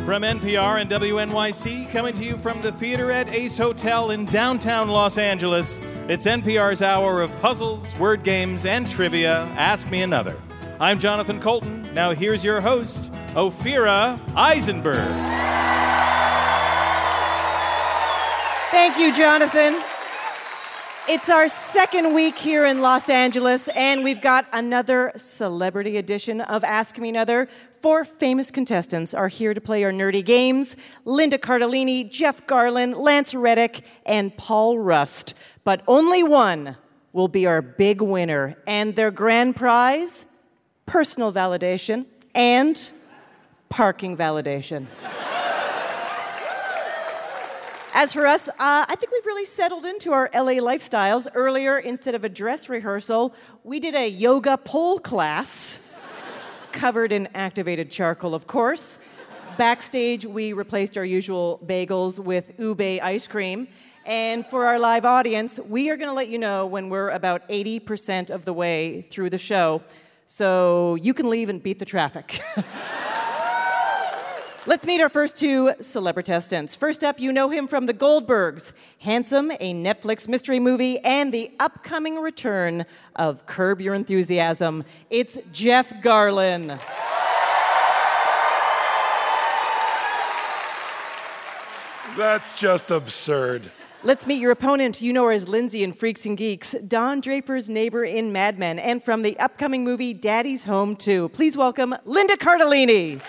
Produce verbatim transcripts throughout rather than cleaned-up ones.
From N P R and W N Y C, coming to you from the theater at Ace Hotel in downtown Los Angeles, it's N P R's hour of puzzles, word games, and trivia. Ask Me Another. I'm Jonathan Colton. Now here's your host, Ophira Eisenberg. Thank you, Jonathan. It's our second week here in Los Angeles, and we've got another celebrity edition of Ask Me Another. Four famous contestants are here to play our nerdy games: Linda Cardellini, Jeff Garlin, Lance Reddick, and Paul Rust. But only one will be our big winner, and their grand prize: personal validation and parking validation. As for us, uh, I think we've really settled into our L A lifestyles. Earlier, instead of a dress rehearsal, we did a yoga pole class, covered in activated charcoal, of course. Backstage, we replaced our usual bagels with ube ice cream. And for our live audience, we are going to let you know when we're about eighty percent of the way through the show, so you can leave and beat the traffic. Let's meet our first two celebritestants. First up, you know him from The Goldbergs, Handsome, a Netflix mystery movie, and the upcoming return of Curb Your Enthusiasm. It's Jeff Garlin. That's just absurd. Let's meet your opponent. You know her as Lindsay in Freaks and Geeks, Don Draper's neighbor in Mad Men, and from the upcoming movie Daddy's Home two. Please welcome Linda Cardellini.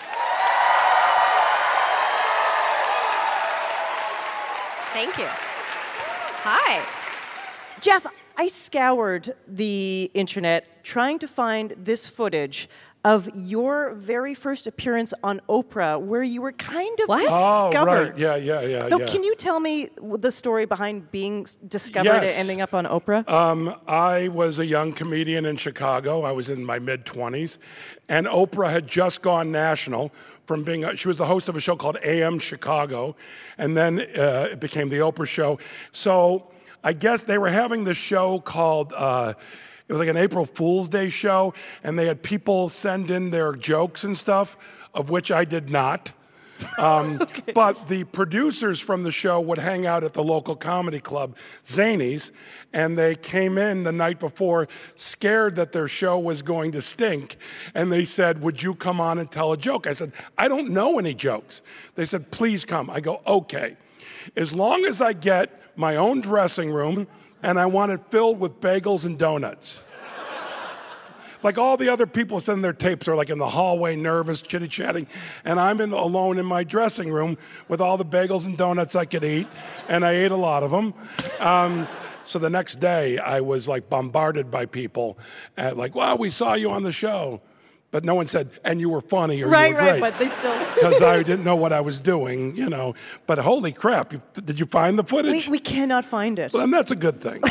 Thank you. Hi. Jeff, I scoured the internet trying to find this footage of your very first appearance on Oprah, where you were kind of What? discovered. Oh, right. Yeah, yeah, yeah. So yeah. can you tell me the story behind being discovered Yes. and ending up on Oprah? Um, I was a young comedian in Chicago. I was in my mid-twenties. And Oprah had just gone national from being, a, she was the host of a show called A M Chicago. And then uh, it became The Oprah Show. So I guess they were having this show called... Uh, It was like an April Fool's Day show, and they had people send in their jokes and stuff, of which I did not. Um, okay. But the producers from the show would hang out at the local comedy club, Zanies, and they came in the night before scared that their show was going to stink, and they said, would you come on and tell a joke? I said, I don't know any jokes. They said, please come. I go, okay. As long as I get my own dressing room, and I want it filled with bagels and donuts. Like all the other people sending their tapes are like in the hallway, nervous, chitty-chatting, and I'm in, alone in my dressing room with all the bagels and donuts I could eat, and I ate a lot of them. Um, so the next day, I was like bombarded by people, at like, wow, we saw you on the show. But no one said, and you were funny or right, you were great. Right, right, but they still... Because I didn't know what I was doing, you know. But holy crap, you, did you find the footage? We, we cannot find it. Well, then that's a good thing.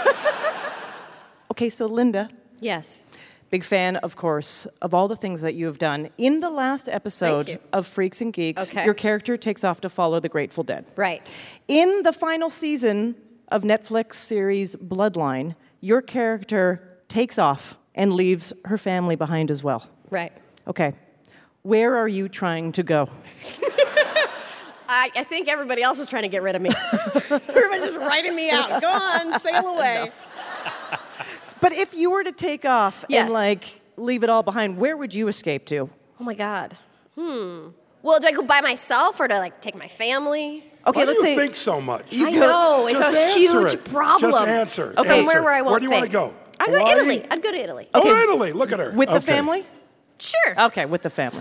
Okay, so Linda. Yes. Big fan, of course, of all the things that you have done. In the last episode of Freaks and Geeks, okay. your character takes off to follow the Grateful Dead. Right. In the final season of Netflix series Bloodline, your character takes off and leaves her family behind as well. Right. Okay. Where are you trying to go? I, I think everybody else is trying to get rid of me. Everybody's just writing me out. Go on, sail away. But if you were to take off yes. and, like, leave it all behind, where would you escape to? Oh, my God. Hmm. Well, do I go by myself or do I, like, take my family? Okay, Why let's do you say... think so much? I know. It's Just a answer huge it. problem. Just answer. Okay. Somewhere Answer. where I won't Where do you want think. to go? I'd go to Hawaii? Italy. I'd go to Italy. Okay. Okay. Oh, Italy. Look at her. With the Okay. family? Sure. Okay, with the family.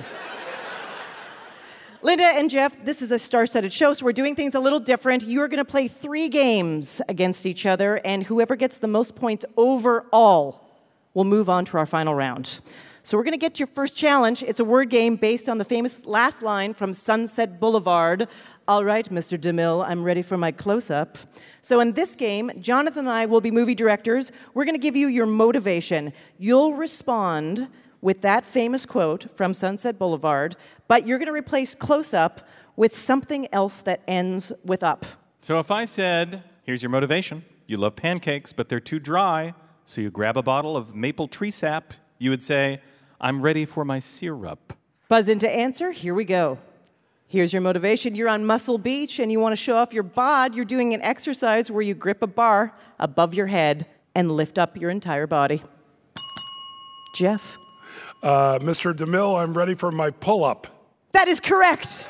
Linda and Jeff, this is a star-studded show, so we're doing things a little different. You're going to play three games against each other, and whoever gets the most points overall will move on to our final round. So we're going to get your first challenge. It's a word game based on the famous last line from Sunset Boulevard. All right, Mister DeMille, I'm ready for my close-up. So in this game, Jonathan and I will be movie directors. We're going to give you your motivation. You'll respond with that famous quote from Sunset Boulevard, but you're going to replace close-up with something else that ends with up. So if I said, here's your motivation, you love pancakes, but they're too dry, so you grab a bottle of maple tree sap, you would say, I'm ready for my syrup. Buzz in to answer. Here we go. Here's your motivation. You're on Muscle Beach and you want to show off your bod. You're doing an exercise where you grip a bar above your head and lift up your entire body. Jeff. Uh, Mister DeMille, I'm ready for my pull-up. That is correct.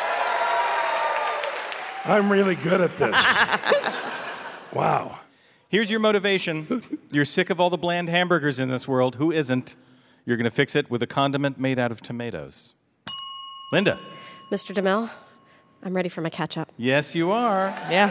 I'm really good at this. Wow. Here's your motivation. You're sick of all the bland hamburgers in this world. Who isn't? You're going to fix it with a condiment made out of tomatoes. Linda. Mister DeMille, I'm ready for my catch-up. Yes, you are. Yeah.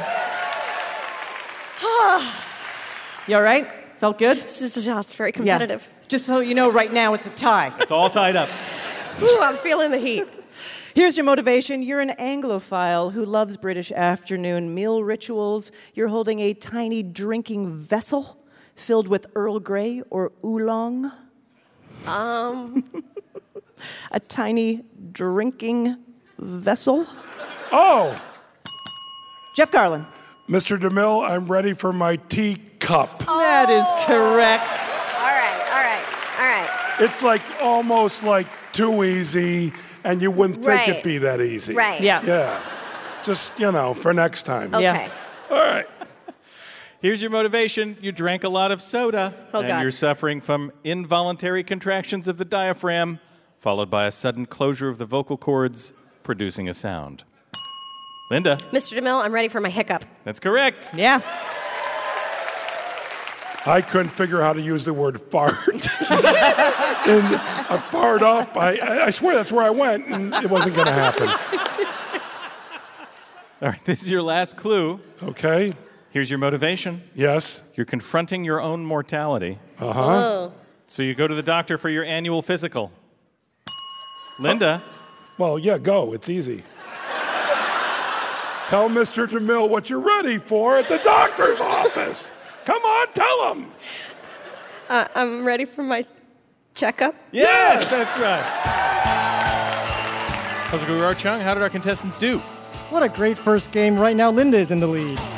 You all right? Felt good? This is just, it's very competitive. Yeah. Just so you know, right now it's a tie. It's all tied up. Ooh, I'm feeling the heat. Here's your motivation. You're an Anglophile who loves British afternoon meal rituals. You're holding a tiny drinking vessel filled with Earl Grey or oolong. Um. A tiny drinking vessel. Oh! Jeff Garlin. Mister DeMille, I'm ready for my teacup. That is correct. All right, all right, all right. It's like almost like too easy, and you wouldn't think Right. it'd be that easy. Right. Yeah. Yeah. Just, you know, for next time. Okay. Yeah. All right. Here's your motivation. You drank a lot of soda, Oh, and God. you're suffering from involuntary contractions of the diaphragm, followed by a sudden closure of the vocal cords, producing a sound. Linda. Mister DeMille, I'm ready for my hiccup. That's correct. Yeah. I couldn't figure out how to use the word fart. and I fired up. I, I I swear that's where I went, and it wasn't going to happen. All right, this is your last clue. Okay. Here's your motivation. Yes. You're confronting your own mortality. Uh-huh. Oh. So you go to the doctor for your annual physical. Linda. Well, yeah, go. It's easy. Tell Mister DeMille what you're ready for at the doctor's office. Come on, tell him. Uh, I'm ready for my checkup. Yes, that's right. Puzzle Guru Art Chung, how did our contestants do? What a great first game. Right now, Linda is in the lead.